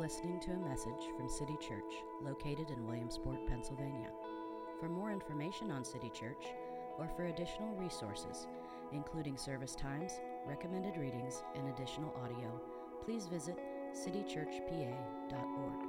listening to a message from City Church, located in Williamsport, Pennsylvania. For more information on City Church, or for additional resources, including service times, recommended readings, and additional audio, please visit citychurchpa.org.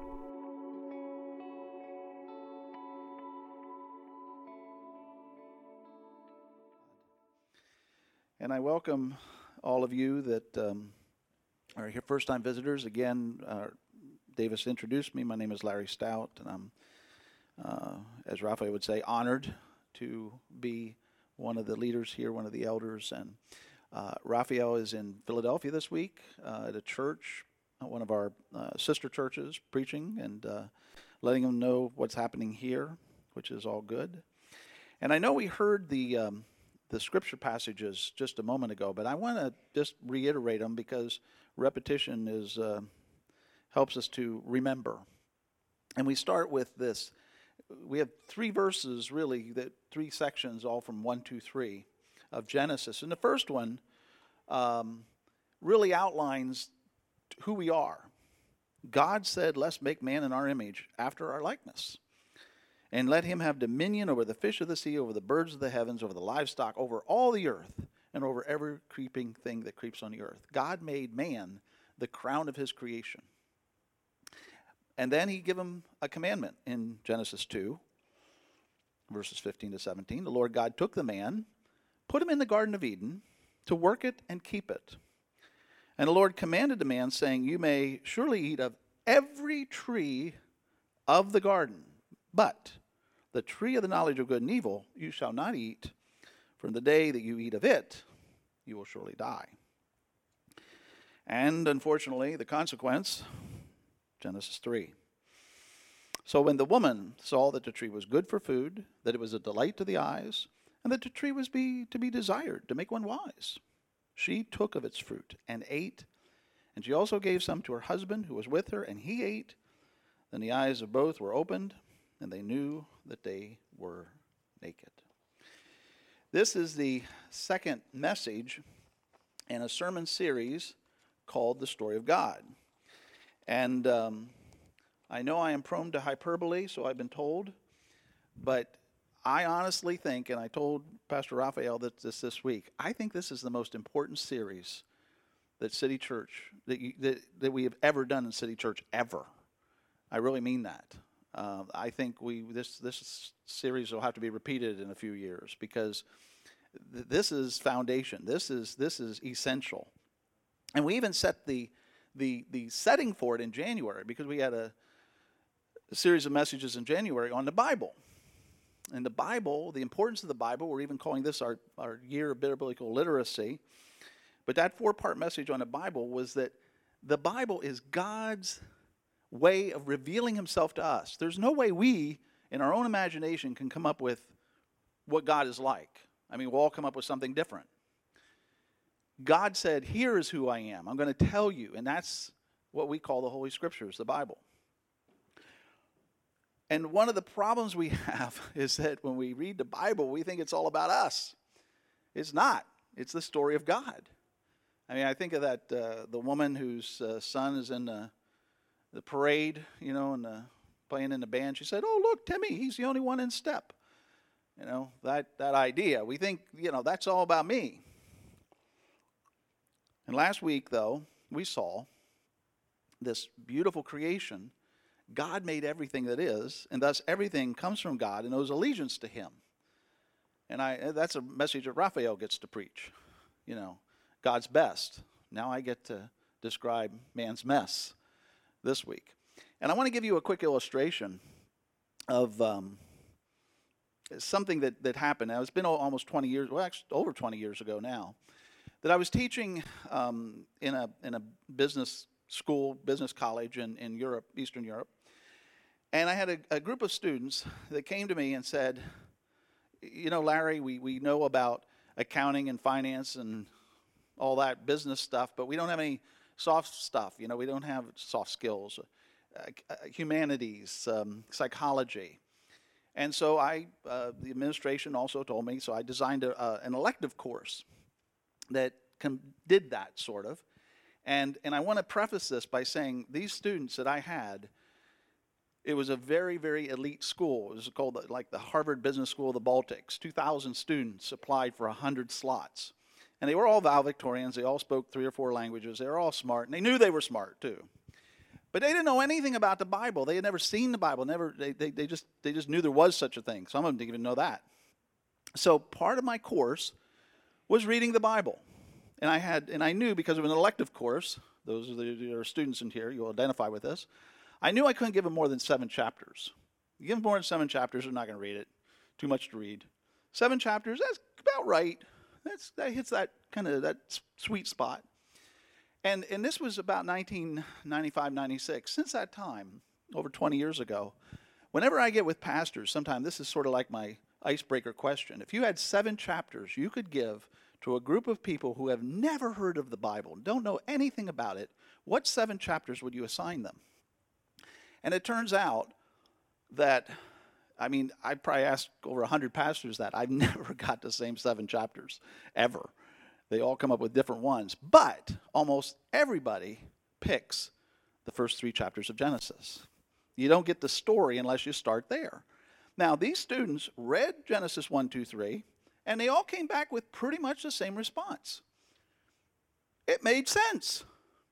And I welcome all of you that are here first-time visitors. Again, Davis introduced me. My name is Larry Stout, and I'm, as Raphael would say, honored to be one of the leaders here, one of the elders. And Raphael is in Philadelphia this week at a church, one of our sister churches, preaching and letting them know what's happening here, which is all good. And I know we heard the scripture passages just a moment ago, but I want to just reiterate them because repetition is helps us to remember. And we start with this. We have three verses, really, three sections, all from 1, 2, 3 of Genesis. And the first one really outlines who we are. God said, "Let's make man in our image, after our likeness. And let him have dominion over the fish of the sea, over the birds of the heavens, over the livestock, over all the earth, and over every creeping thing that creeps on the earth." God made man the crown of his creation. And then he gave him a commandment in Genesis 2, verses 15 to 17. The Lord God took the man, put him in the Garden of Eden, to work it and keep it. And the Lord commanded the man, saying, "You may surely eat of every tree of the garden, but the tree of the knowledge of good and evil you shall not eat, for in the day that you eat of it, you will surely die." And unfortunately, the consequence, Genesis 3. So when the woman saw that the tree was good for food, that it was a delight to the eyes, and that the tree was to be desired, to make one wise, she took of its fruit and ate, and she also gave some to her husband who was with her, and he ate. Then the eyes of both were opened, and they knew that they were naked. This is the second message in a sermon series called The Story of God. And I know I am prone to hyperbole, so I've been told, but I honestly think, and I told Pastor Raphael this week, I think this is the most important series that City Church, that we have ever done in City Church, ever. I really mean that. I think this series will have to be repeated in a few years because this is foundation. This is essential, and we even set the setting for it in January because we had a series of messages in January on the Bible. And the Bible, the importance of the Bible, we're even calling this our year of biblical literacy. But that 4-part message on the Bible was that the Bible is God's way of revealing himself to us. There's no way we, in our own imagination, can come up with what God is like. I mean, we'll all come up with something different. God said, "Here is who I am. I'm going to tell you." And that's what we call the Holy Scriptures, the Bible. And one of the problems we have is that when we read the Bible, we think it's all about us. It's not. It's the story of God. I mean, I think of that the woman whose son is in the parade, and playing in the band. She said, "Oh, look, Timmy, he's the only one in step." That idea. We think, that's all about me. And last week, though, we saw this beautiful creation. God made everything that is, and thus everything comes from God and owes allegiance to him. And that's a message that Raphael gets to preach. God's best. Now I get to describe man's mess this week. And I want to give you a quick illustration of something that happened. Now, it's been almost 20 years, well, actually over 20 years ago now, that I was teaching in a business school, business college in Europe, Eastern Europe. And I had a group of students that came to me and said, "Larry, we know about accounting and finance and all that business stuff, but we don't have any soft stuff. We don't have soft skills, humanities, psychology." And so the administration also told me, so I designed an elective course that did that sort of. And I want to preface this by saying these students that I had, it was a very, very elite school. It was called like the Harvard Business School of the Baltics. 2,000 students applied for 100 slots. And they were all valedictorians. They all spoke 3 or 4 languages. They were all smart, and they knew they were smart too. But they didn't know anything about the Bible. They had never seen the Bible. They just knew there was such a thing. Some of them didn't even know that. So part of my course was reading the Bible. And I knew, because of an elective course, those that are students in here, you'll identify with this, I knew I couldn't give them more than 7 chapters. You give them more than 7 chapters, they're not going to read it. Too much to read. 7 chapters, that's about right. That hits that kind of that sweet spot. And this was about 1995, 96. Since that time, over 20 years ago, whenever I get with pastors, sometimes this is sort of like my icebreaker question. If you had 7 chapters you could give to a group of people who have never heard of the Bible, don't know anything about it, what 7 chapters would you assign them? And it turns out that, I probably asked over 100 pastors that. I've never got the same 7 chapters, ever. They all come up with different ones. But almost everybody picks the first 3 chapters of Genesis. You don't get the story unless you start there. Now, these students read Genesis 1, 2, 3, and they all came back with pretty much the same response. It made sense.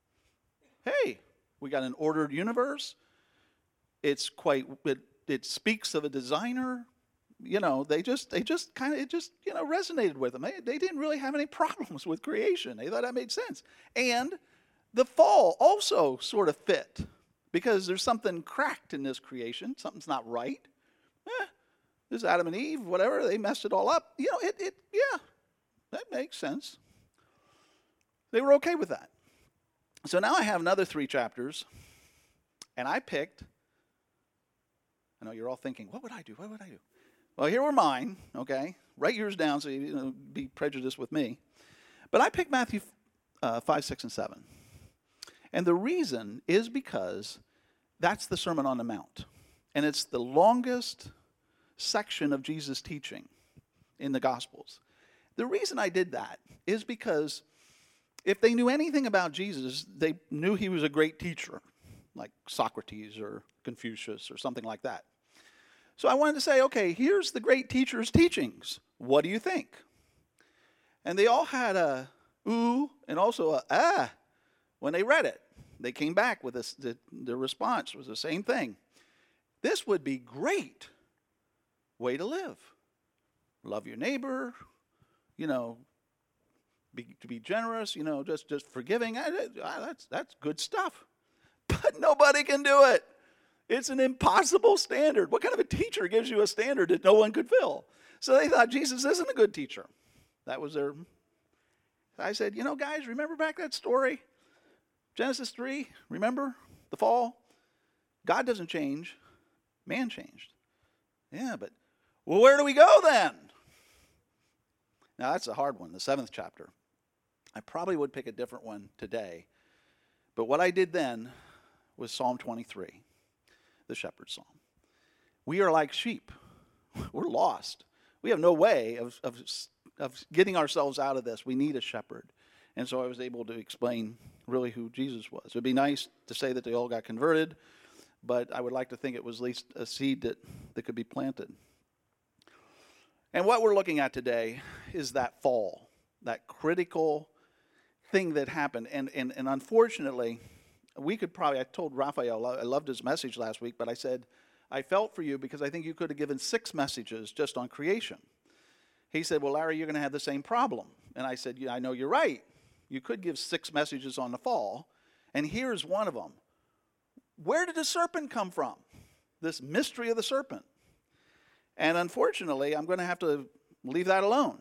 Hey, we got an ordered universe. It speaks of a designer. They just kind of, resonated with them. They didn't really have any problems with creation. They thought that made sense. And the fall also sort of fit, because there's something cracked in this creation. Something's not right. This Adam and Eve, whatever, they messed it all up. That makes sense. They were okay with that. So now I have another 3 chapters, and I picked. I know you're all thinking, what would I do? What would I do? Well, here were mine, okay? Write yours down so you be prejudiced with me. But I picked Matthew 5, 6, and 7. And the reason is because that's the Sermon on the Mount. And it's the longest section of Jesus' teaching in the Gospels. The reason I did that is because if they knew anything about Jesus, they knew he was a great teacher, like Socrates or Confucius or something like that. So I wanted to say, okay, here's the great teacher's teachings. What do you think? And they all had a ooh and also a ah when they read it. They came back with this, the response was the same thing. This would be great way to live. Love your neighbor, to be generous, just forgiving. That's good stuff. But nobody can do it. It's an impossible standard. What kind of a teacher gives you a standard that no one could fill? So they thought Jesus isn't a good teacher. That was their. I said, guys, remember back that story? Genesis 3, remember? The fall? God doesn't change. Man changed. Yeah, but, well, where do we go then? Now, that's a hard one, the 7th chapter. I probably would pick a different one today. But what I did then was Psalm 23. The shepherd's psalm. We are like sheep. We're lost. We have no way of getting ourselves out of this. We need a shepherd. And so I was able to explain really who Jesus was. It would be nice to say that they all got converted, but I would like to think it was at least a seed that could be planted. And what we're looking at today is that fall, that critical thing that happened. And unfortunately, we could probably, I told Raphael, I loved his message last week, but I said, I felt for you because I think you could have given 6 messages just on creation. He said, well, Larry, you're going to have the same problem. And I said, yeah, I know you're right. You could give 6 messages on the fall, and here's one of them. Where did the serpent come from? This mystery of the serpent. And unfortunately, I'm going to have to leave that alone.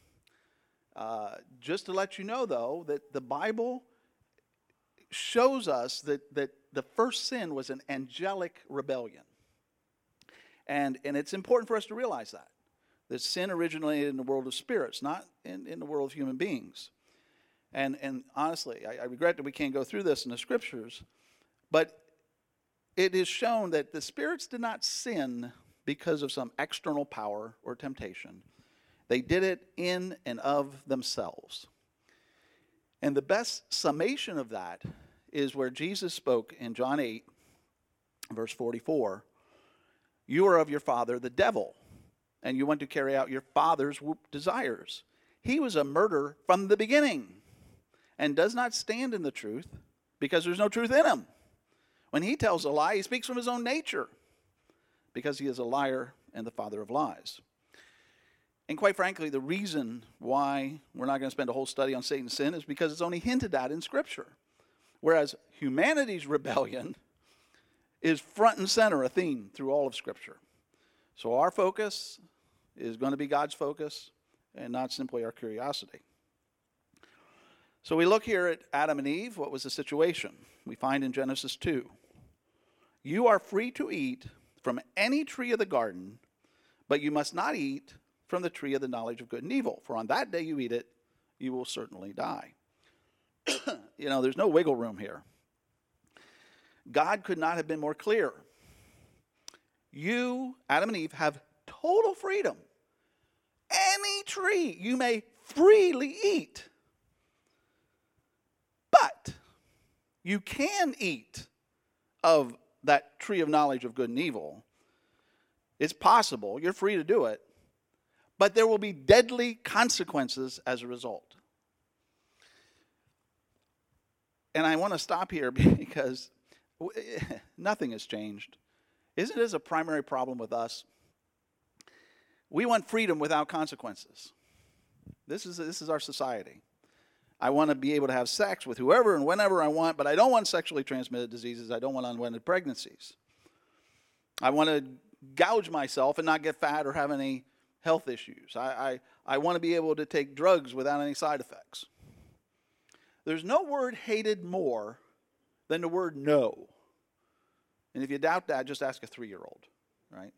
Just to let you know, though, that the Bible shows us that the first sin was an angelic rebellion. And it's important for us to realize that sin originated in the world of spirits, not in the world of human beings. And honestly, I regret that we can't go through this in the scriptures, but it is shown that the spirits did not sin because of some external power or temptation. They did it in and of themselves. And the best summation of that is where Jesus spoke in John 8, verse 44. You are of your father, the devil, and you want to carry out your father's desires. He was a murderer from the beginning and does not stand in the truth because there's no truth in him. When he tells a lie, he speaks from his own nature because he is a liar and the father of lies. And quite frankly, the reason why we're not going to spend a whole study on Satan's sin is because it's only hinted at in Scripture. Whereas humanity's rebellion is front and center, a theme through all of Scripture. So our focus is going to be God's focus and not simply our curiosity. So we look here at Adam and Eve. What was the situation? We find in Genesis 2. You are free to eat from any tree of the garden, but you must not eat from the tree of the knowledge of good and evil. For on that day you eat it, you will certainly die. There's no wiggle room here. God could not have been more clear. You, Adam and Eve, have total freedom. Any tree you may freely eat. But you can eat of that tree of knowledge of good and evil. It's possible. You're free to do it. But there will be deadly consequences as a result. And I want to stop here because nothing has changed. Isn't this a primary problem with us? We want freedom without consequences. This is our society. I want to be able to have sex with whoever and whenever I want, but I don't want sexually transmitted diseases. I don't want unwanted pregnancies. I want to gouge myself and not get fat or have any health issues. I want to be able to take drugs without any side effects. There's no word hated more than the word no. And if you doubt that, just ask a 3-year-old, right?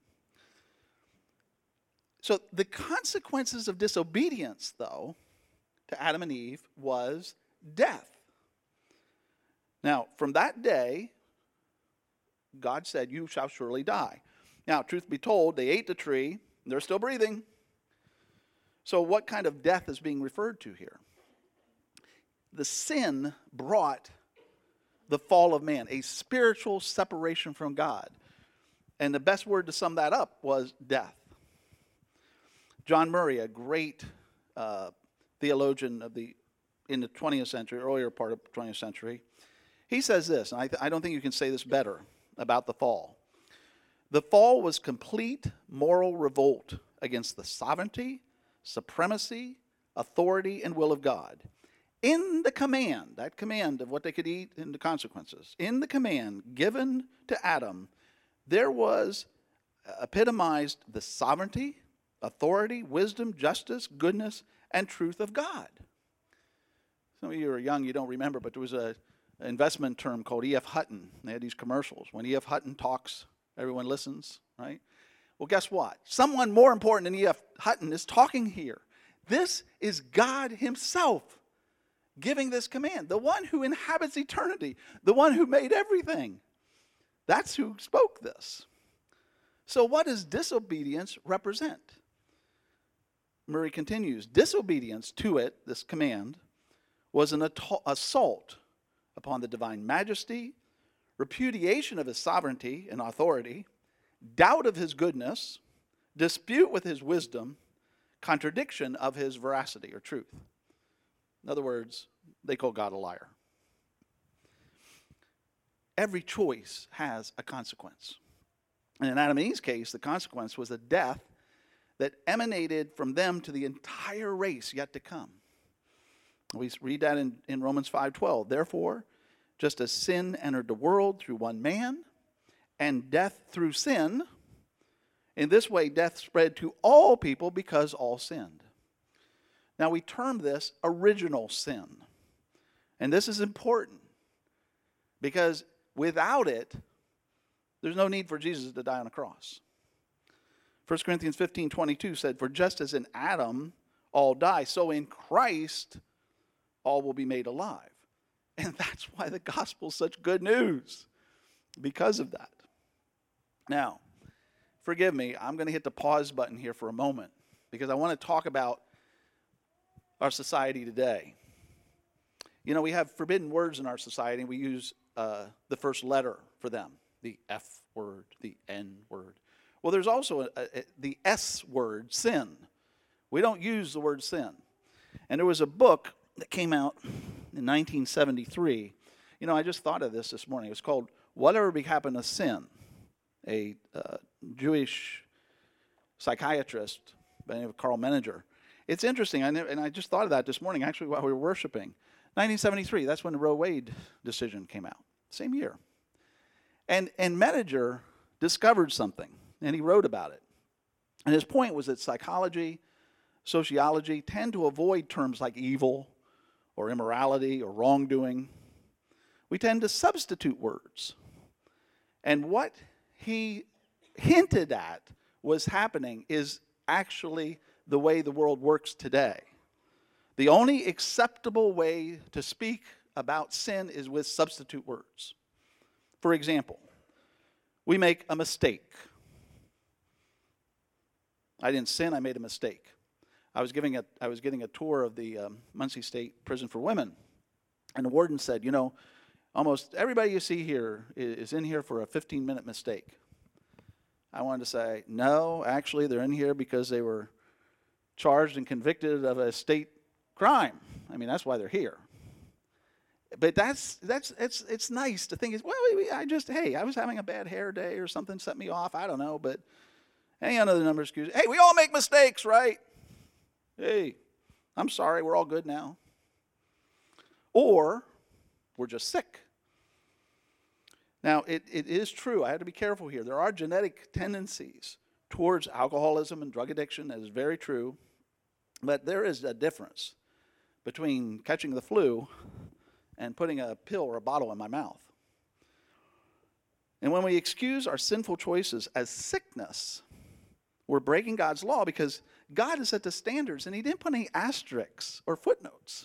So the consequences of disobedience, though, to Adam and Eve was death. Now, from that day, God said, you shall surely die. Now, truth be told, they ate the tree, and they're still breathing. So what kind of death is being referred to here? The sin brought the fall of man, a spiritual separation from God. And the best word to sum that up was death. John Murray, a great theologian in the 20th century, earlier part of the 20th century, he says this, and I don't think you can say this better about the fall. The fall was complete moral revolt against the sovereignty, supremacy, authority, and will of God. In the command, that command of what they could eat and the consequences, in the command given to Adam, there was epitomized the sovereignty, authority, wisdom, justice, goodness, and truth of God. Some of you are young, you don't remember, but there was an investment term called E.F. Hutton. They had these commercials. When E.F. Hutton talks, everyone listens, right? Well, guess what? Someone more important than E.F. Hutton is talking here. This is God himself giving this command. The one who inhabits eternity. The one who made everything. That's who spoke this. So what does disobedience represent? Murray continues, disobedience to it, this command, was an assault upon the divine majesty, repudiation of his sovereignty and authority, doubt of his goodness, dispute with his wisdom, contradiction of his veracity or truth. In other words, they call God a liar. Every choice has a consequence. And in Adam and Eve's case, the consequence was a death that emanated from them to the entire race yet to come. We read that in Romans 5:12. Therefore, just as sin entered the world through one man, and death through sin, in this way death spread to all people because all sinned. Now we term this original sin. And this is important because without it, there's no need for Jesus to die on a cross. 1 Corinthians 15:22 said, for just as in Adam all die, so in Christ all will be made alive. And that's why the gospel is such good news, because of that. Now, forgive me, I'm going to hit the pause button here for a moment, because I want to talk about our society today. You know, we have forbidden words in our society, and we use the first letter for them, the F word, the N word. Well, there's also the S word, sin. We don't use the word sin. And there was a book that came out in 1973. You know, I just thought of this morning. It was called Whatever Happened to Sin. A Jewish psychiatrist by the name of Carl Menninger. It's interesting, and I just thought of that this morning, actually, while we were worshiping. 1973, that's when the Roe Wade decision came out, same year. And Menninger discovered something, and he wrote about it. And his point was that psychology, sociology tend to avoid terms like evil or immorality or wrongdoing. We tend to substitute words. And what he hinted at was happening is actually the way the world works today. The only acceptable way to speak about sin is with substitute words. For example, we make a mistake. I didn't sin, I made a mistake. I was getting a tour of the Muncie State Prison for Women, and the warden said, you know, almost everybody you see here is in here for a 15-minute mistake. I wanted to say, no, actually, they're in here because they were charged and convicted of a state crime. I mean, that's why they're here. But it's nice to think, well, I was having a bad hair day or something set me off. I don't know, but any other number of excuses. Hey, we all make mistakes, right? Hey, I'm sorry, we're all good now. Or we're just sick. Now, it is true. I have to be careful here. There are genetic tendencies towards alcoholism and drug addiction. That is very true. But there is a difference between catching the flu and putting a pill or a bottle in my mouth. And when we excuse our sinful choices as sickness, we're breaking God's law because God has set the standards and he didn't put any asterisks or footnotes.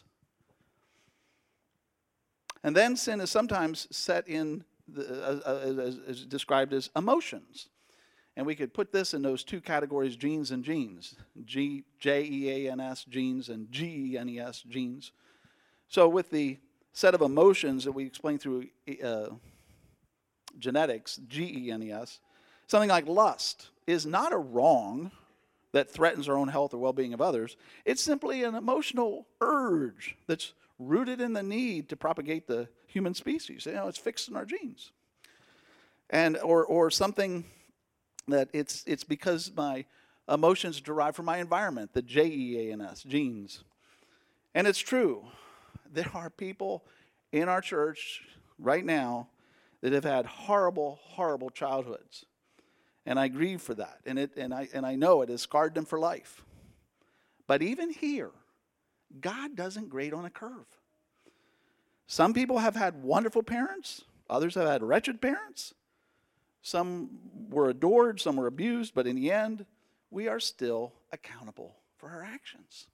And then sin is sometimes set in, as described as emotions. And we could put this in those two categories, genes and genes. J-E-A-N-S, genes, and G-E-N-E-S, genes. So with the set of emotions that we explain through genetics, G-E-N-E-S, something like lust is not a wrong that threatens our own health or well-being of others. It's simply an emotional urge that's rooted in the need to propagate the human species. You know, it's fixed in our genes. And or something that it's because my emotions derive from my environment, the J-E-A-N-S, genes. And it's true. There are people in our church right now that have had horrible, horrible childhoods. And I grieve for that. And I know it has scarred them for life. But even here, God doesn't grade on a curve. Some people have had wonderful parents. Others have had wretched parents. Some were adored, some were abused, but in the end, we are still accountable for our actions.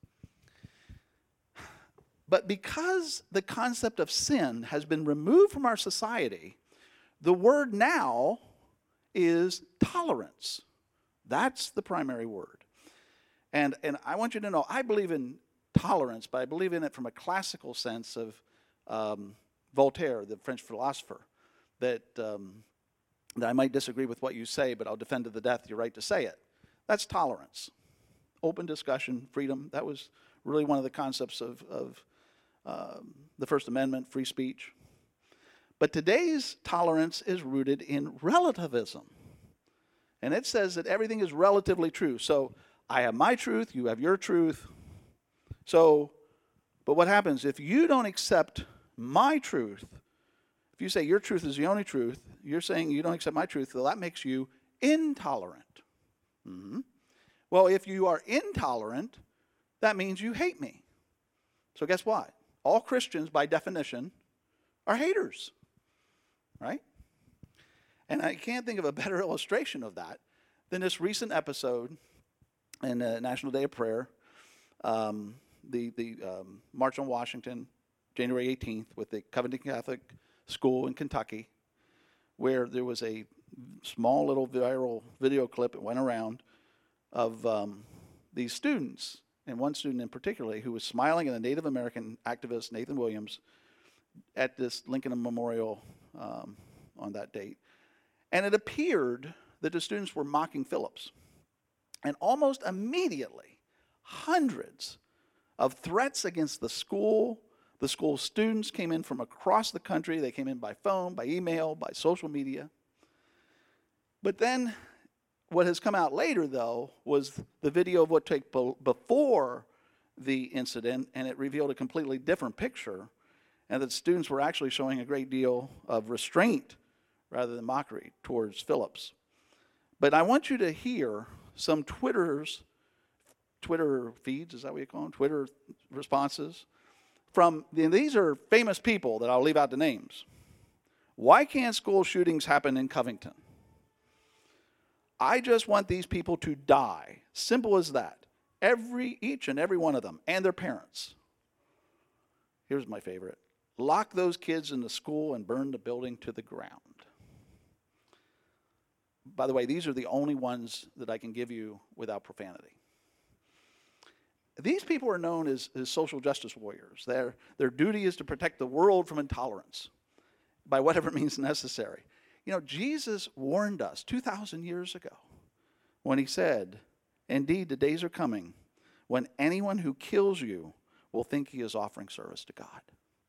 But because the concept of sin has been removed from our society, the word now is tolerance. That's the primary word. And I want you to know, I believe in tolerance, but I believe in it from a classical sense of Voltaire, the French philosopher, that I might disagree with what you say, but I'll defend to the death your right to say it. That's tolerance. Open discussion, freedom. That was really one of the concepts of the First Amendment, free speech. But today's tolerance is rooted in relativism. And it says that everything is relatively true. So I have my truth, you have your truth. So, but what happens if you don't accept my truth? If you say your truth is the only truth, you're saying you don't accept my truth, well, that makes you intolerant. Mm-hmm. Well, if you are intolerant, that means you hate me. So guess what? All Christians, by definition, are haters, right? And I can't think of a better illustration of that than this recent episode in the National Day of Prayer, the March on Washington, January 18th, with the Covington Catholic School in Kentucky, where there was a small little viral video clip that went around of these students, and one student in particular who was smiling at a Native American activist, Nathan Williams, at this Lincoln Memorial on that date. And it appeared that the students were mocking Phillips. And almost immediately, hundreds of threats against the school students came in from across the country. They came in by phone, by email, by social media. But then what has come out later, though, was the video of what took before the incident, and it revealed a completely different picture, and that students were actually showing a great deal of restraint rather than mockery towards Phillips. But I want you to hear some Twitter feeds, is that what you call them? Twitter responses from, these are famous people that I'll leave out the names. Why can't school shootings happen in Covington? I just want these people to die. Simple as that. Each and every one of them, and their parents. Here's my favorite. Lock those kids in the school and burn the building to the ground. By the way, these are the only ones that I can give you without profanity. These people are known as social justice warriors. Their duty is to protect the world from intolerance by whatever means necessary. You know, Jesus warned us 2,000 years ago when he said, "Indeed, the days are coming when anyone who kills you will think he is offering service to God."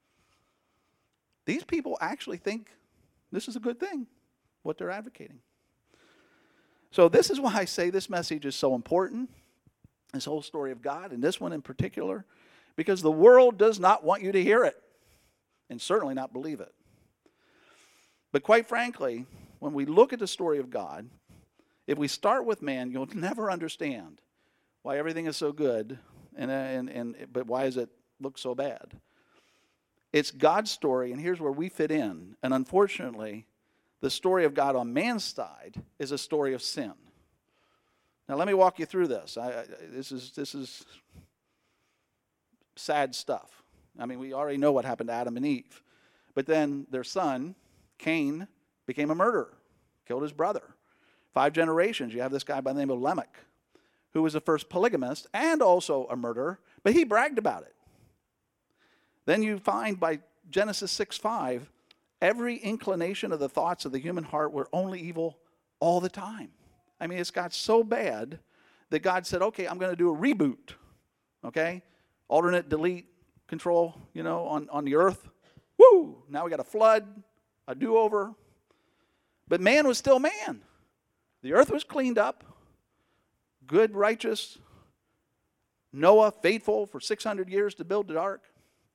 These people actually think this is a good thing, what they're advocating. So this is why I say this message is so important, this whole story of God, and this one in particular, because the world does not want you to hear it, and certainly not believe it. But quite frankly, when we look at the story of God, if we start with man, you'll never understand why everything is so good, but why does it look so bad? It's God's story, and here's where we fit in. And unfortunately, the story of God on man's side is a story of sin. Now let me walk you through this. This is sad stuff. I mean, we already know what happened to Adam and Eve. But then their son, Cain, became a murderer, killed his brother. 5 generations, you have this guy by the name of Lamech, who was the first polygamist and also a murderer, but he bragged about it. Then you find by Genesis 6:5, every inclination of the thoughts of the human heart were only evil all the time. I mean, it's got so bad that God said, okay, I'm going to do a reboot, okay? Alternate, delete, control, on the earth. Woo! Now we got a flood, a do-over. But man was still man. The earth was cleaned up. Good, righteous. Noah, faithful for 600 years to build the ark.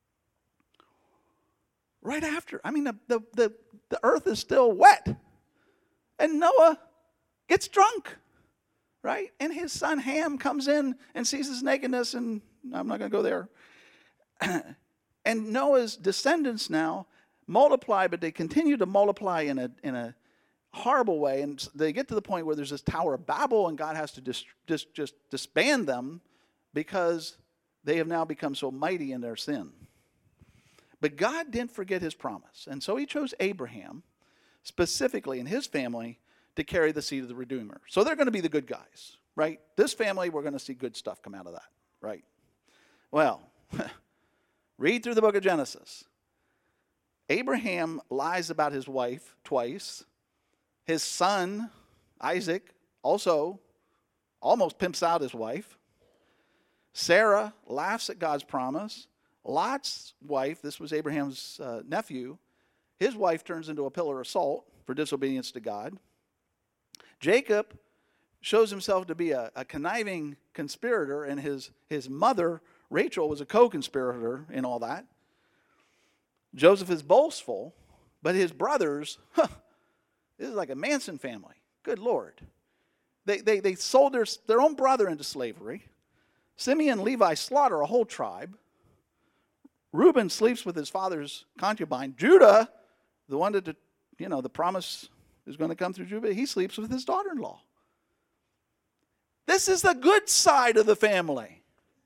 Right after, I mean, the earth is still wet. And Noah gets drunk, right? And his son Ham comes in and sees his nakedness, and I'm not going to go there. And Noah's descendants now multiply, but they continue to multiply in a horrible way. And they get to the point where there's this Tower of Babel, and God has to just disband them because they have now become so mighty in their sin. But God didn't forget his promise. And so he chose Abraham, specifically in his family, to carry the seed of the Redeemer. So they're going to be the good guys, right? This family, we're going to see good stuff come out of that, right? Well, read through the book of Genesis. Abraham lies about his wife twice. His son, Isaac, also almost pimps out his wife. Sarah laughs at God's promise. Lot's wife, this was Abraham's nephew, his wife turns into a pillar of salt for disobedience to God. Jacob shows himself to be a conniving conspirator, and his mother, Rachel, was a co-conspirator in all that. Joseph is boastful, but his brothers, this is like a Manson family. Good Lord. They sold their own brother into slavery. Simeon and Levi slaughter a whole tribe. Reuben sleeps with his father's concubine. Judah, the one that the promise is going to come through Judah, he sleeps with his daughter-in-law. This is the good side of the family.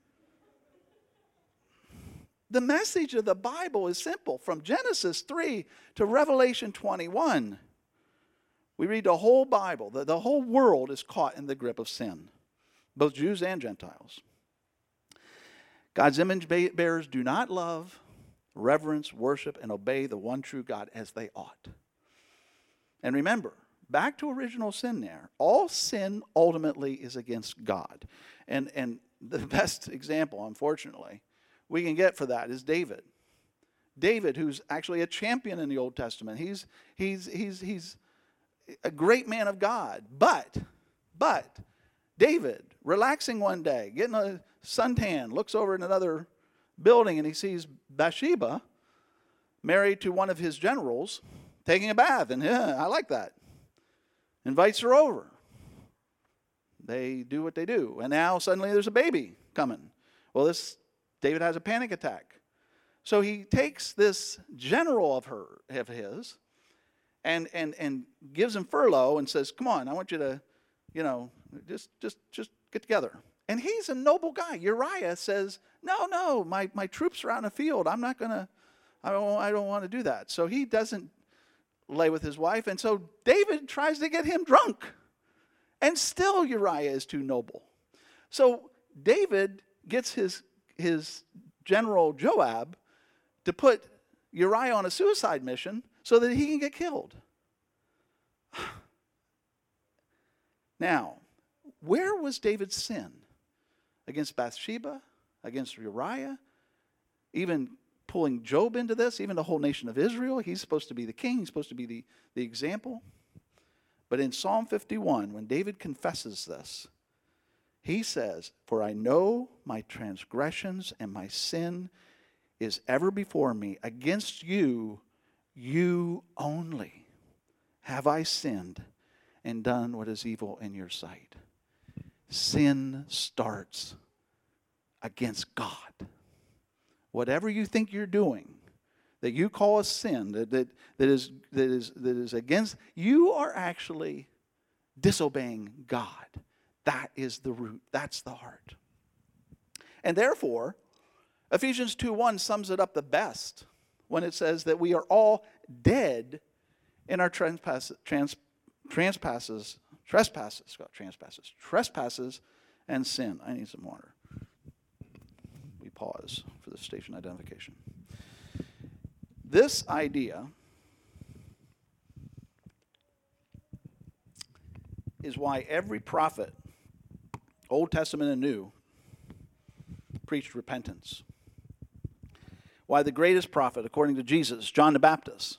The message of the Bible is simple. From Genesis 3 to Revelation 21, we read the whole Bible. The whole world is caught in the grip of sin, both Jews and Gentiles. God's image bearers do not love reverence, worship, and obey the one true God as they ought. And remember, back to original sin there, all sin ultimately is against God. And the best example, unfortunately, we can get for that is David. David, who's actually a champion in the Old Testament. He's a great man of God. But David, relaxing one day, getting a suntan, looks over in another building and he sees Bathsheba, married to one of his generals, taking a bath. And I like that. Invites her over. They do what they do. And now suddenly there's a baby coming. Well, David has a panic attack. So he takes this general of his and gives him furlough and says, come on, I want you to, just get together. And he's a noble guy. Uriah says, no, my troops are out in the field. I don't want to do that. So he doesn't lay with his wife. And so David tries to get him drunk. And still Uriah is too noble. So David gets his general Joab to put Uriah on a suicide mission so that he can get killed. Now, where was David's sin? Against Bathsheba? Against Uriah? Even pulling Job into this? Even the whole nation of Israel? He's supposed to be the king. He's supposed to be the example. But in Psalm 51, when David confesses this, he says, for I know my transgressions and my sin is ever before me. Against you, you only, have I sinned and done what is evil in your sight. Sin starts against God. Whatever you think you're doing, that you call a sin, that is against, you are actually disobeying God. That is the root. That's the heart. And therefore, Ephesians 2:1 sums it up the best when it says that we are all dead in our trespasses and sin. I need some water. We pause for the station identification. This idea is why every prophet, Old Testament and New, preached repentance. Why the greatest prophet, according to Jesus, John the Baptist,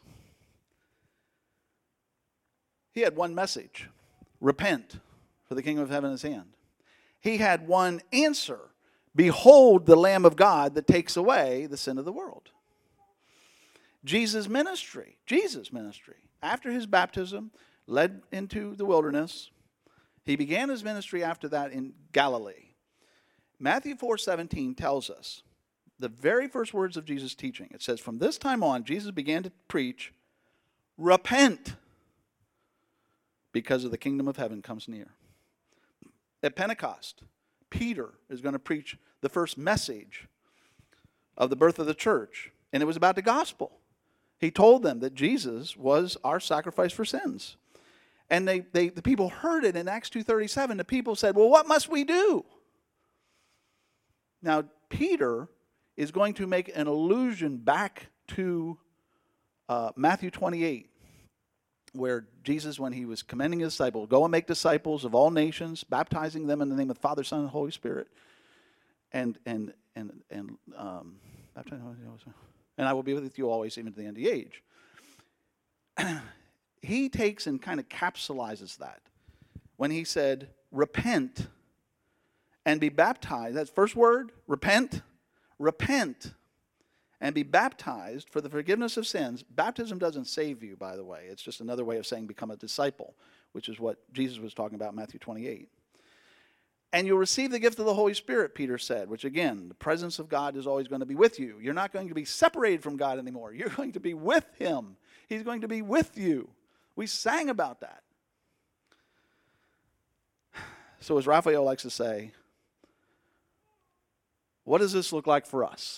he had one message: repent, for the kingdom of heaven is at hand. He had one answer: behold the Lamb of God that takes away the sin of the world. Jesus' ministry, after his baptism, led into the wilderness. He began his ministry after that in Galilee. Matthew 4:17 tells us the very first words of Jesus' teaching. It says, from this time on, Jesus began to preach, repent, because of the kingdom of heaven comes near. At Pentecost, Peter is going to preach the first message of the birth of the church, and it was about the gospel. He told them that Jesus was our sacrifice for sins. And the people heard it in Acts 2:37. The people said, well, what must we do? Now, Peter is going to make an allusion back to Matthew 28, where Jesus, when he was commending his disciples, go and make disciples of all nations, baptizing them in the name of the Father, Son, and Holy Spirit, and I will be with you always, even to the end of the age. He takes and kind of capsulizes that when he said, repent and be baptized. That's first word, repent, and be baptized for the forgiveness of sins. Baptism doesn't save you, by the way. It's just another way of saying become a disciple, which is what Jesus was talking about in Matthew 28. And you'll receive the gift of the Holy Spirit, Peter said, which again, the presence of God is always going to be with you. You're not going to be separated from God anymore. You're going to be with him. He's going to be with you. We sang about that. So as Raphael likes to say, what does this look like for us?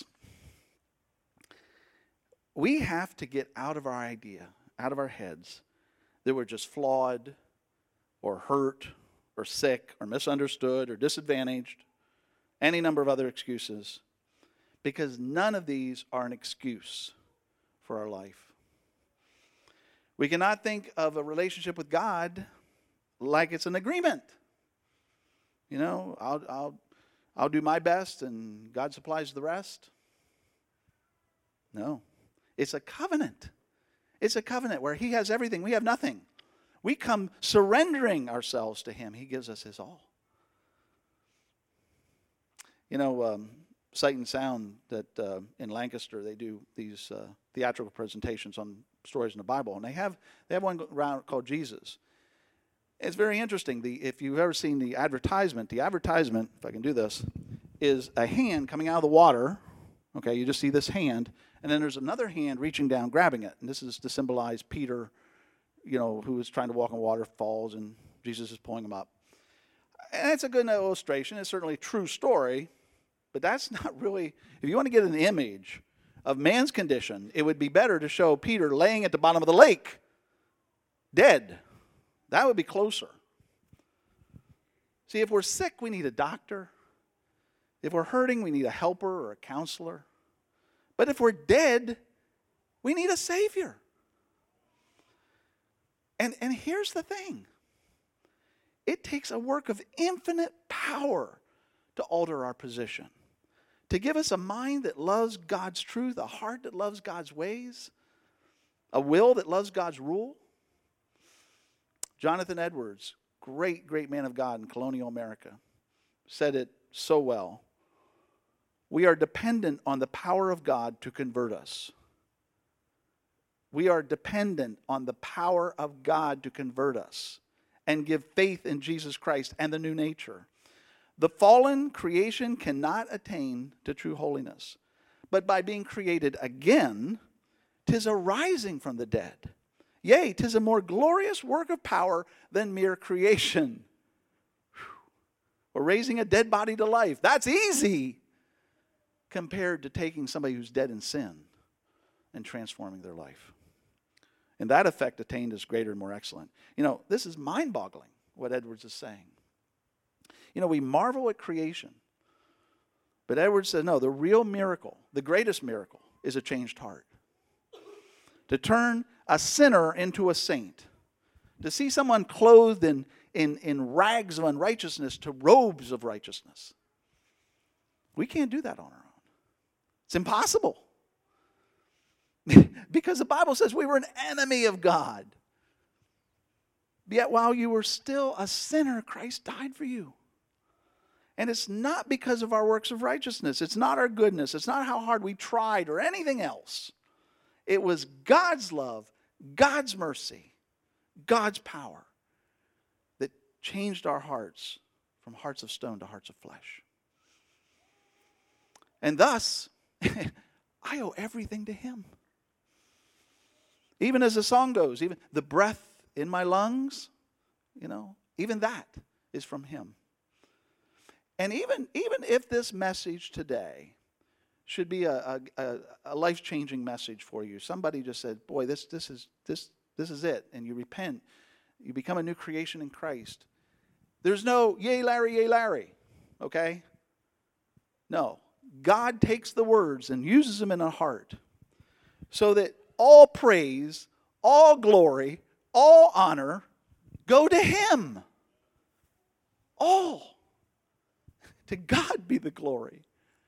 We have to get out of our idea, out of our heads, that we're just flawed or hurt or sick or misunderstood or disadvantaged, any number of other excuses, because none of these are an excuse for our life. We cannot think of a relationship with God like it's an agreement. You know, I'll do my best and God supplies the rest. No. It's a covenant. It's a covenant where He has everything. We have nothing. We come surrendering ourselves to Him. He gives us His all. You know, Sight and Sound, that in Lancaster, they do these theatrical presentations on stories in the Bible. And they have one around called Jesus. It's very interesting. If you've ever seen the advertisement, if I can do this, is a hand coming out of the water. Okay, you just see this hand. And then there's another hand reaching down, grabbing it. And this is to symbolize Peter, you know, who is trying to walk on water, falls, and Jesus is pulling him up. And it's a good illustration. It's certainly a true story. But that's not really, if you want to get an image of man's condition, it would be better to show Peter laying at the bottom of the lake, dead. That would be closer. See, if we're sick, we need a doctor. If we're hurting, we need a helper or a counselor. But if we're dead, we need a Savior. And here's the thing. It takes a work of infinite power to alter our position. To give us a mind that loves God's truth, a heart that loves God's ways, a will that loves God's rule. Jonathan Edwards, great man of God in colonial America, said it so well. We are dependent on the power of God to convert us. We are dependent on the power of God to convert us and give faith in Jesus Christ and the new nature. The fallen creation cannot attain to true holiness, but by being created again, 'tis a rising from the dead. Yea, 'tis a more glorious work of power than mere creation. Or raising a dead body to life. That's easy compared to taking somebody who's dead in sin and transforming their life. And that effect attained is greater and more excellent. You know, this is mind-boggling, what Edwards is saying. You know, we marvel at creation. But Edwards says, no, the real miracle, the greatest miracle, is a changed heart. To turn a sinner into a saint. To see someone clothed in rags of unrighteousness to robes of righteousness. We can't do that on our own. It's impossible. Because the Bible says we were an enemy of God. Yet while you were still a sinner, Christ died for you. And it's not because of our works of righteousness. It's not our goodness. It's not how hard we tried or anything else. It was God's love, God's mercy, God's power that changed our hearts from hearts of stone to hearts of flesh. And thus, I owe everything to Him. Even as the song goes, even the breath in my lungs, you know, even that is from Him. And even if this message today should be a life-changing message for you, somebody just said, boy, this is it, and you repent, you become a new creation in Christ. There's no yay Larry, okay? No. God takes the words and uses them in our heart so that all praise, all glory, all honor go to Him. All. To God be the glory.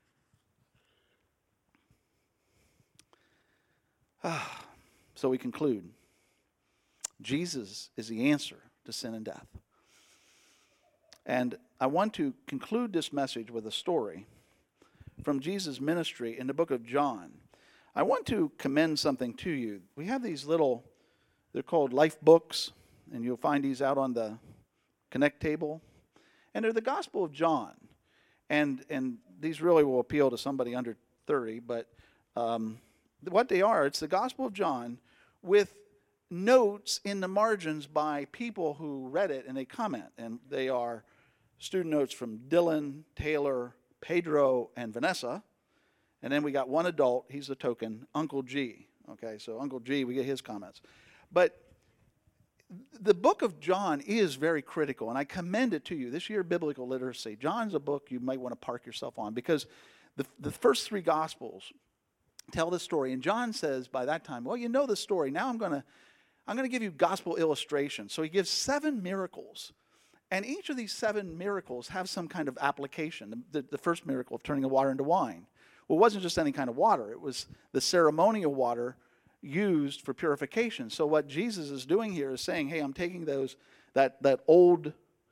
So we conclude. Jesus is the answer to sin and death. And I want to conclude this message with a story from Jesus' ministry in the book of John. I want to commend something to you. We have these little, they're called life books, and you'll find these out on the Connect table. And they're the Gospel of John. And these really will appeal to somebody under 30, but what they are, it's the Gospel of John with notes in the margins by people who read it and they comment. And they are student notes from Dylan, Taylor, Pedro, and Vanessa. And then we got one adult, he's the token, Uncle G. Okay, so Uncle G, we get his comments. But the book of John is very critical, and I commend it to you. This year, biblical literacy. John's a book you might want to park yourself on because The first three Gospels tell this story. And John says by that time, well, you know the story. Now I'm going to give you gospel illustrations. So he gives 7 miracles. And each of these 7 miracles have some kind of application. The first miracle of turning the water into wine. Well, it wasn't just any kind of water. It was the ceremonial water used for purification. So what Jesus is doing here is saying, hey, I'm taking that old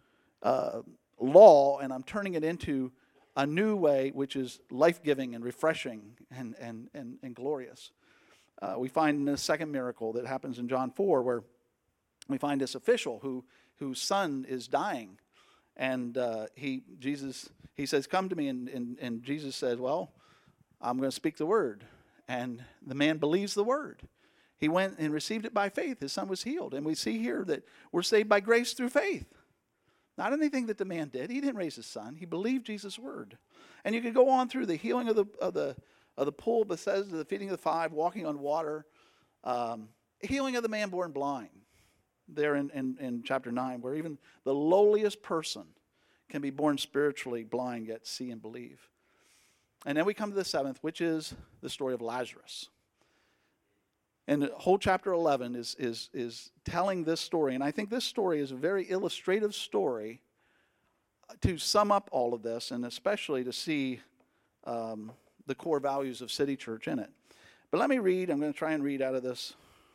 law and I'm turning it into a new way, which is life-giving and refreshing and glorious. We find in the second miracle that happens in John 4 where we find this official whose son is dying. And he says, come to me. And Jesus says, well, I'm going to speak the word. And the man believes the word. He went and received it by faith. His son was healed. And we see here that we're saved by grace through faith. Not anything that the man did. He didn't raise his son. He believed Jesus' word. And you could go on through the healing of the pool, Bethesda, the feeding of the 5, walking on water, healing of the man born blind. There in chapter 9, where even the lowliest person can be born spiritually blind, yet see and believe. And then we come to the 7th, which is the story of Lazarus. And the whole chapter 11 is telling this story. And I think this story is a very illustrative story to sum up all of this, and especially to see the core values of City Church in it. But let me read. I'm going to try and read out of this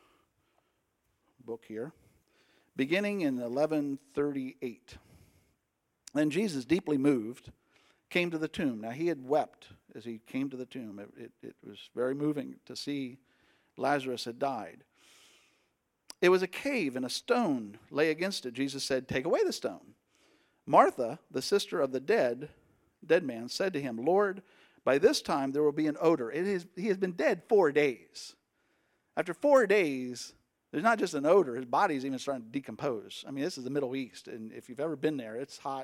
book here. Beginning in 11:38. Then Jesus, deeply moved, came to the tomb. Now he had wept as he came to the tomb. It was very moving to see Lazarus had died. It was a cave, and a stone lay against it. Jesus said, take away the stone. Martha, the sister of the dead man, said to him, Lord, by this time there will be an odor. He has been dead 4 days. After 4 days, there's not just an odor. His body's even starting to decompose. I mean, this is the Middle East, and if you've ever been there, it's hot.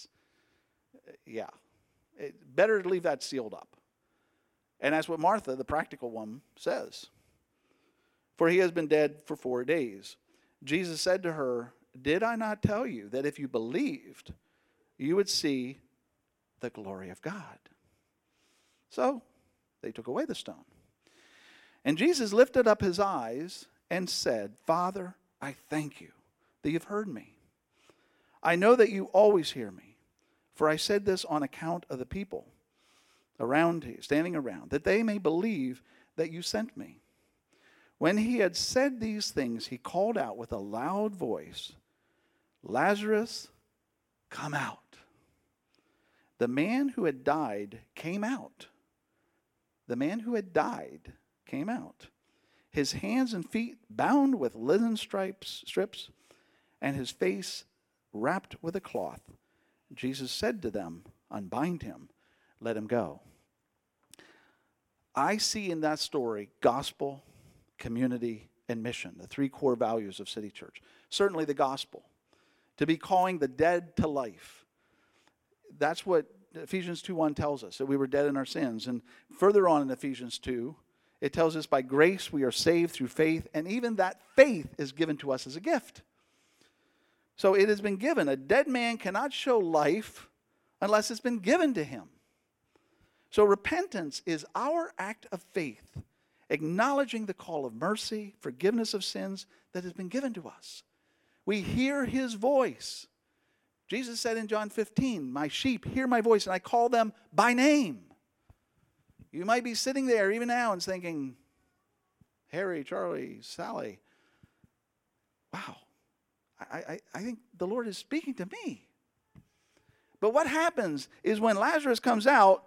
Better to leave that sealed up. And that's what Martha, the practical one, says. For he has been dead for 4 days. Jesus said to her, did I not tell you that if you believed, you would see the glory of God? So they took away the stone. And Jesus lifted up his eyes and said, Father, I thank you that you've heard me. I know that you always hear me, for I said this on account of the people standing around, that they may believe that you sent me. When he had said these things, he called out with a loud voice, Lazarus, come out. The man who had died came out. The man who had died came out. His hands and feet bound with linen strips, and his face wrapped with a cloth. Jesus said to them, unbind him, let him go. I see in that story gospel, community, and mission, the 3 core values of City Church. Certainly the gospel, to be calling the dead to life. That's what Ephesians 2:1 tells us, that we were dead in our sins. And further on in Ephesians 2, it tells us by grace we are saved through faith, and even that faith is given to us as a gift. So it has been given. A dead man cannot show life unless it's been given to him. So repentance is our act of faith, acknowledging the call of mercy, forgiveness of sins that has been given to us. We hear his voice. Jesus said in John 15, my sheep hear my voice and I call them by name. You might be sitting there even now and thinking, Harry, Charlie, Sally, wow, I think the Lord is speaking to me. But what happens is when Lazarus comes out,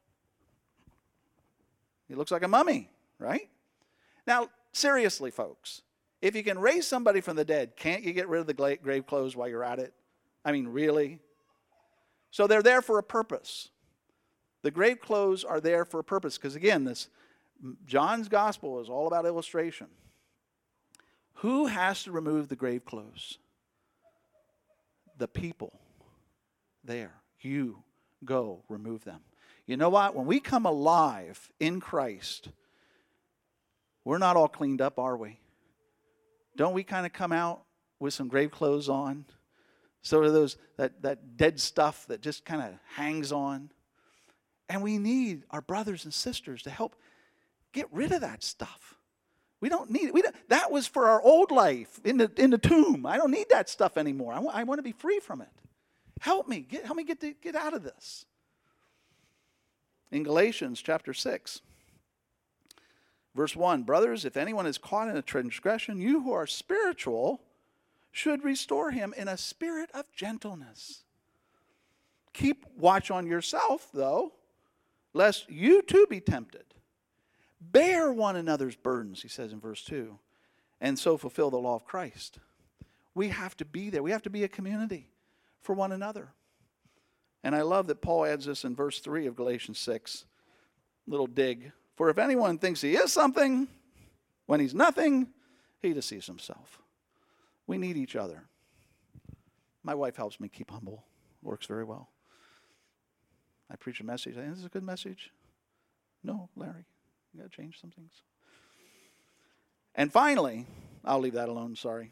he looks like a mummy, right? Now, seriously, folks, if you can raise somebody from the dead, can't you get rid of the grave clothes while you're at it? I mean, really? So they're there for a purpose. The grave clothes are there for a purpose because, again, John's gospel is all about illustration. Who has to remove the grave clothes? The people there. You go remove them. You know what? When we come alive in Christ, we're not all cleaned up, are we? Don't we kind of come out with some grave clothes on? Sort of that dead stuff that just kind of hangs on. And we need our brothers and sisters to help get rid of that stuff. We don't need it. That was for our old life in the tomb. I don't need that stuff anymore. I want to be free from it. Help me get out of this. In Galatians chapter 6, verse 1, brothers, if anyone is caught in a transgression, you who are spiritual should restore him in a spirit of gentleness. Keep watch on yourself, though, lest you too be tempted. Bear one another's burdens, he says in verse 2, and so fulfill the law of Christ. We have to be there. We have to be a community for one another. And I love that Paul adds this in verse 3 of Galatians 6, little dig. For if anyone thinks he is something, when he's nothing, he deceives himself. We need each other. My wife helps me keep humble. Works very well. I preach a message. I think, this is a good message. No, Larry, you got to change some things. And finally, I'll leave that alone, sorry.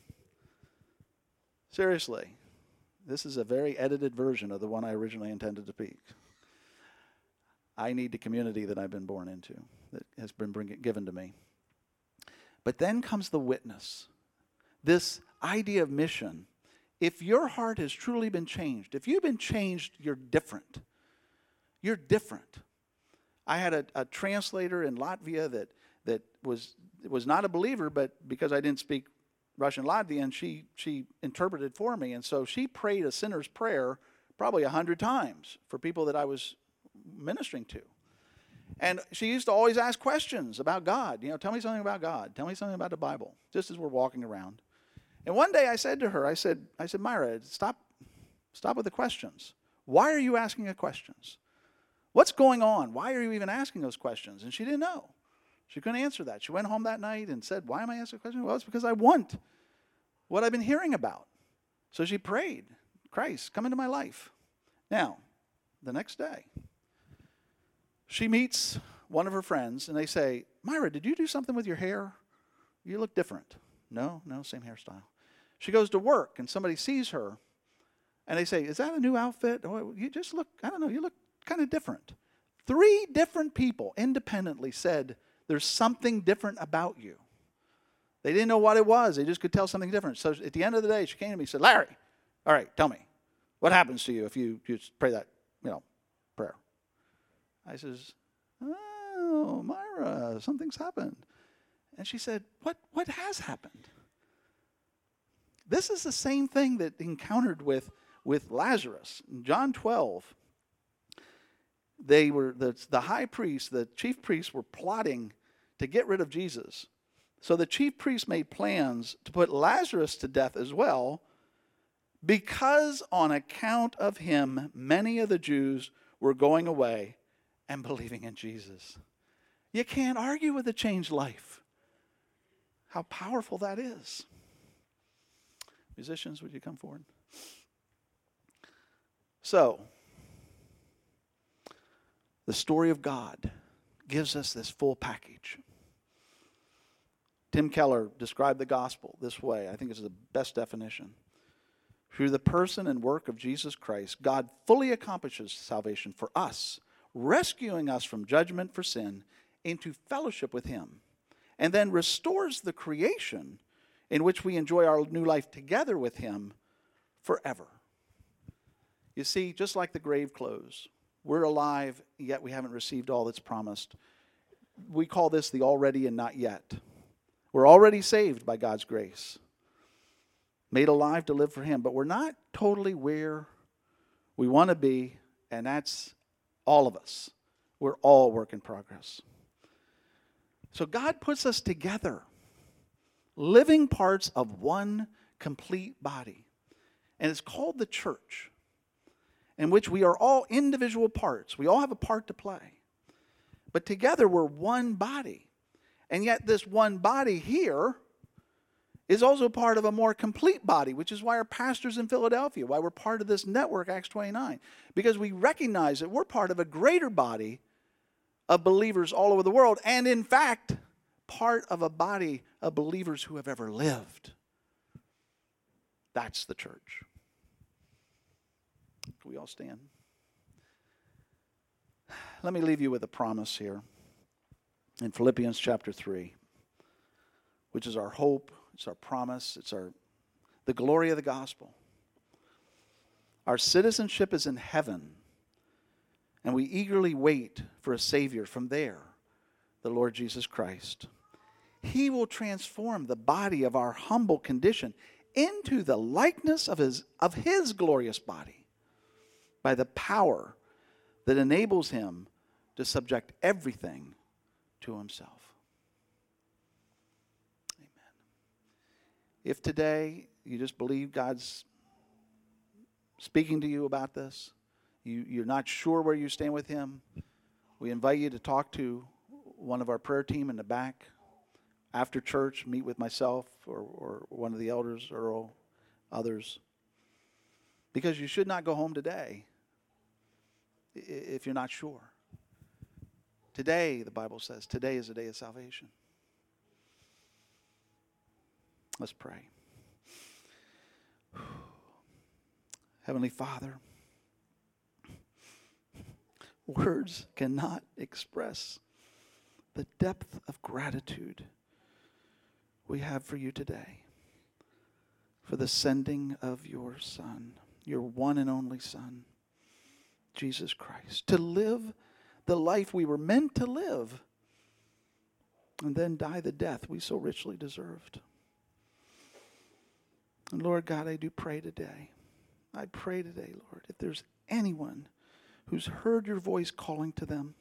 Seriously, this is a very edited version of the one I originally intended to speak. I need the community that I've been born into, that has been given to me. But then comes the witness. This idea of mission. If your heart has truly been changed, if you've been changed, you're different. You're different. I had a translator in Latvia that was not a believer, but because I didn't speak Russian Latvian, she interpreted for me. And so she prayed a sinner's prayer probably 100 times for people that I was ministering to. And she used to always ask questions about God. You know, tell me something about God. Tell me something about the Bible, just as we're walking around. And one day I said to her, I said, Myra, stop with the questions. Why are you asking the questions? What's going on? Why are you even asking those questions? And she didn't know. She couldn't answer that. She went home that night and said, why am I asking questions? Well, it's because I want what I've been hearing about. So she prayed, Christ, come into my life. Now, the next day, she meets one of her friends, and they say, Myra, did you do something with your hair? You look different. No, same hairstyle. She goes to work, and somebody sees her, and they say, is that a new outfit? Oh, you just look, I don't know, you look kind of different. 3 different people independently said, there's something different about you. They didn't know what it was. They just could tell something different. So at the end of the day, she came to me and said, Larry, all right, tell me, what happens to you if you just pray that, prayer? I says, oh, Myra, something's happened. And she said, what has happened? This is the same thing that encountered with Lazarus. In John 12, they were the high priest, the chief priests were plotting to get rid of Jesus. So the chief priests made plans to put Lazarus to death as well, because on account of him, many of the Jews were going away and believing in Jesus. You can't argue with a changed life. How powerful that is. Musicians, would you come forward? So, the story of God gives us this full package. Tim Keller described the gospel this way. I think it's the best definition. Through the person and work of Jesus Christ, God fully accomplishes salvation for us, rescuing us from judgment for sin into fellowship with him, and then restores the creation in which we enjoy our new life together with him forever. You see, just like the grave clothes, we're alive, yet we haven't received all that's promised. We call this the already and not yet. We're already saved by God's grace, made alive to live for him, but we're not totally where we want to be, and that's all of us. We're all work in progress. So God puts us together, living parts of one complete body. And it's called the church, in which we are all individual parts. We all have a part to play. But together we're one body. And yet this one body here is also part of a more complete body, which is why our pastors in Philadelphia, why we're part of this network, Acts 29. Because we recognize that we're part of a greater body of believers all over the world, and in fact, part of a body of believers who have ever lived. That's the church. Can we all stand? let me leave you with a promise here in Philippians chapter 3, which is our hope, it's our promise, it's the glory of the gospel. Our citizenship is in heaven, and we eagerly wait for a Savior from there, the Lord Jesus Christ. He will transform the body of our humble condition into the likeness of his glorious body by the power that enables him to subject everything to himself. Amen. If today you just believe God's speaking to you about this, you're not sure where you stand with him, we invite you to talk to one of our prayer team in the back. After church, meet with myself or one of the elders, Earl, others. Because you should not go home today if you're not sure. Today, the Bible says, today is a day of salvation. Let's pray. Heavenly Father, words cannot express the depth of gratitude we have for you today, for the sending of your Son, your one and only Son, Jesus Christ, to live the life we were meant to live and then die the death we so richly deserved. And Lord God, I do pray today. I pray today, Lord, if there's anyone who's heard your voice calling to them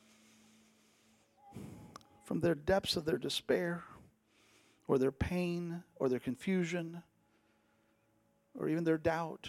from their depths of their despair, or their pain, or their confusion, or even their doubt,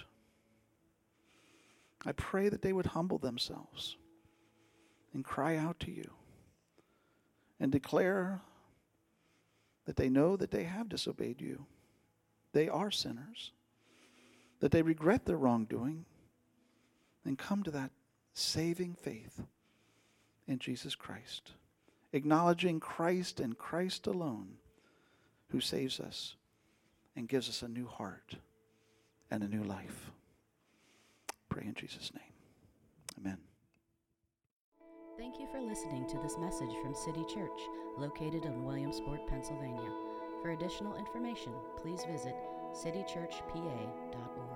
I pray that they would humble themselves and cry out to you and declare that they know that they have disobeyed you. They are sinners, that they regret their wrongdoing, and come to that saving faith in Jesus Christ, acknowledging Christ and Christ alone, who saves us and gives us a new heart and a new life. Pray in Jesus' name. Amen. Thank you for listening to this message from City Church, located in Williamsport, Pennsylvania. For additional information, please visit citychurchpa.org.